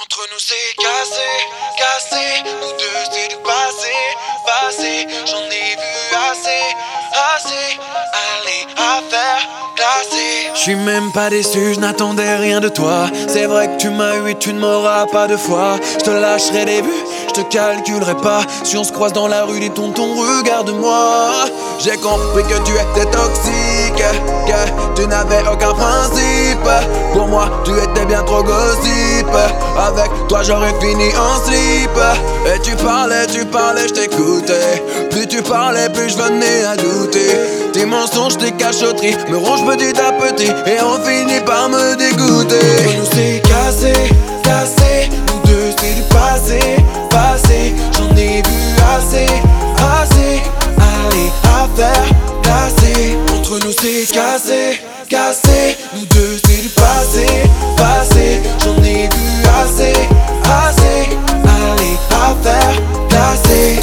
Entre nous c'est cassé, cassé. Nous deux c'est du passé, passé. J'en ai vu assez, assez. Allez, affaire classée. J'suis même pas déçu, je n'attendais rien de toi. C'est vrai que tu m'as eu, tu ne m'auras pas deux fois. Je te lâcherai des buts, je te calculerai pas. Si on se croise dans la rue, dis tonton, regarde-moi. J'ai compris que tu étais toxique, que tu n'avais aucun principe. Pour moi, tu étais bien trop gossip. Avec toi, j'aurais fini en slip. Et tu parlais, je t'écoutais. Plus tu parlais, plus je venais à douter. Tes mensonges, tes cachotteries me rongent petit à petit et on finit par me dégoûter. Entre nous c'est cassé, cassé. Nous deux c'est du passé, passé. J'en ai vu assez, assez. Allez, affaire classée. Entre nous c'est cassé, cassé. Nous deux c'est du passé, passé. J'en ai vu assez, assez. Allez, affaire classée.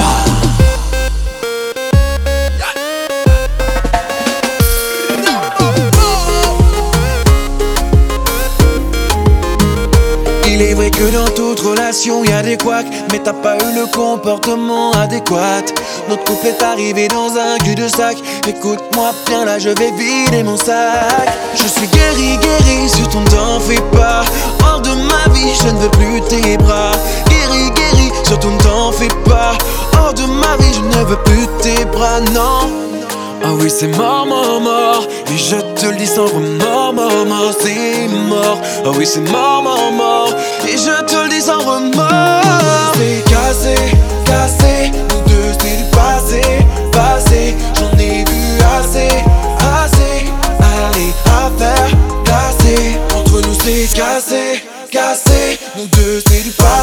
Il est vrai que dans toute relation y'a des couacs, mais t'as pas eu le comportement adéquat. Notre couple est arrivé dans un cul-de-sac. Écoute-moi bien, là je vais vider mon sac. Je suis guéri, guéri, surtout t'en fais pas. Hors de ma vie, je ne veux plus tes bras. Guéri, guéri, surtout ne t'en fais pas. Hors de ma vie, je ne veux plus tes bras, non. Ah oui, c'est mort, mort, mort. Et je te le dis sans remords, mort, mort, c'est mort. Ah oui, c'est mort, mort, mort. Et je te le dis sans remords. C'est cassé, cassé. Nous deux c'est du passé, passé. J'en ai vu assez, assez. Allez, affaire classée. Entre nous c'est cassé, cassé. Nous deux c'est du passé.